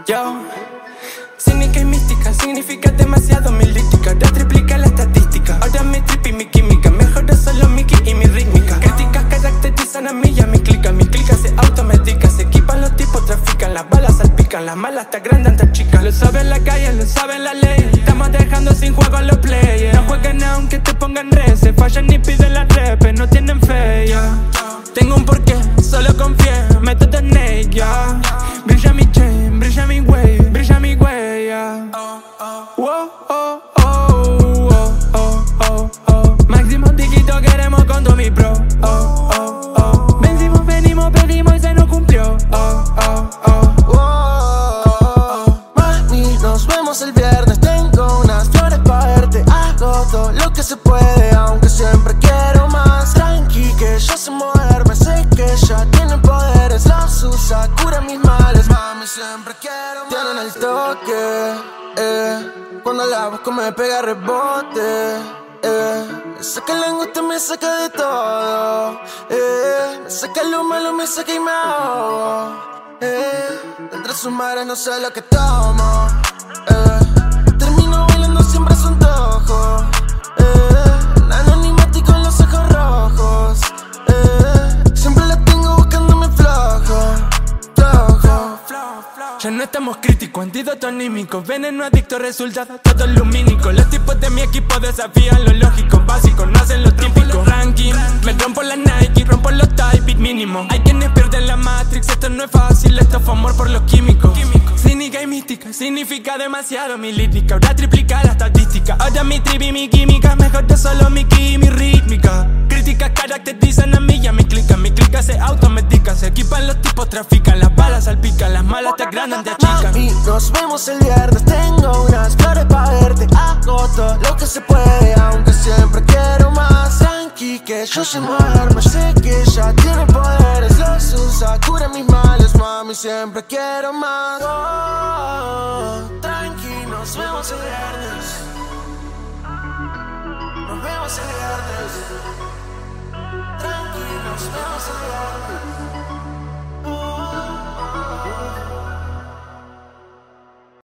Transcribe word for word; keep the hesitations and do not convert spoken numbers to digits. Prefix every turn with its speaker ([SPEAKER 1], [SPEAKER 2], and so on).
[SPEAKER 1] Yo, cínica y mística, significa demasiado mi lítica. Ahora triplica la estadística. Ahora mi trip y mi química, mejora solo Mickey y mi rítmica. Críticas caracterizan a mí y a mi clica. Mi clica se automedica, se equipan los tipos, trafican. Las balas salpican, las malas te agrandan, te chican. Lo saben la calle, lo saben la ley. Estamos dejando sin juego a los players. No jueguen aunque te pongan res. Se fallan y piden la rep, no tienen fe, yeah. Tengo un porqué, solo confié, método en ella. Brilla mi chain, brilla mi way, brilla mi huella. Wow, oh, oh, oh, oh, oh, oh. Máximo dígito queremos con todo mi bro. Oh, oh, oh. Vencimos, venimos, pedimos y se nos cumplió. Oh, oh, oh.
[SPEAKER 2] Wow. Mami, nos vemos el viernes. Tengo unas flores pa' verte. Hago todo lo que se puede, aunque siempre quiero más. Tranqui que yo sé moverme, sé que ella tiene poderes. Los usa, cura mis males. Mami, siempre quiero más. Tienen el toque, eh. Cuando la busco me pega rebote, eh. Me saca la angustia, me saca de todo, eh. Me saca lo malo, me saca y me ahogo, eh. Entre sus mares no sé lo que tomo, eh. Termino bailando siempre a su antojo, eh. Anonimático en los ojos rojos, eh. Siempre la tengo buscándome flojo, flojo.
[SPEAKER 1] Ya no estamos críticos, antídoto anímico. Veneno adicto, resultado todo lumínico. Los tipos de mi equipo desafían lo lógico. Básico, no hacen lo típico. Ranking, me rompo la Nike, rompo los type mínimo. Hay quienes pierden la Matrix, esto no es fácil, esto fue amor por los químicos. Cínica y mística, significa demasiado mi lírica. Ahora triplica la estadística. Ahora mi trip y mi química, mejora solo mi ki y mi rítmica. Críticas caracterizan a mí y a mi clica. Mi clica se automedica, se equipan los tipos, trafican. Las balas salpican, las malas te agrandan, te achican.
[SPEAKER 2] Mami, nos vemos el viernes. Tengo unas flores pa' verte. Hago todo lo que se puede, aunque siempre quiero más. Tranqui que yo sé moverme, sé que ella tiene poderes. Los usa, cura mis males. Mami, siempre quiero más. Oh, tranqui, nos vemos el viernes. Nos vemos el viernes. Tranqui, nos vemos el viernes.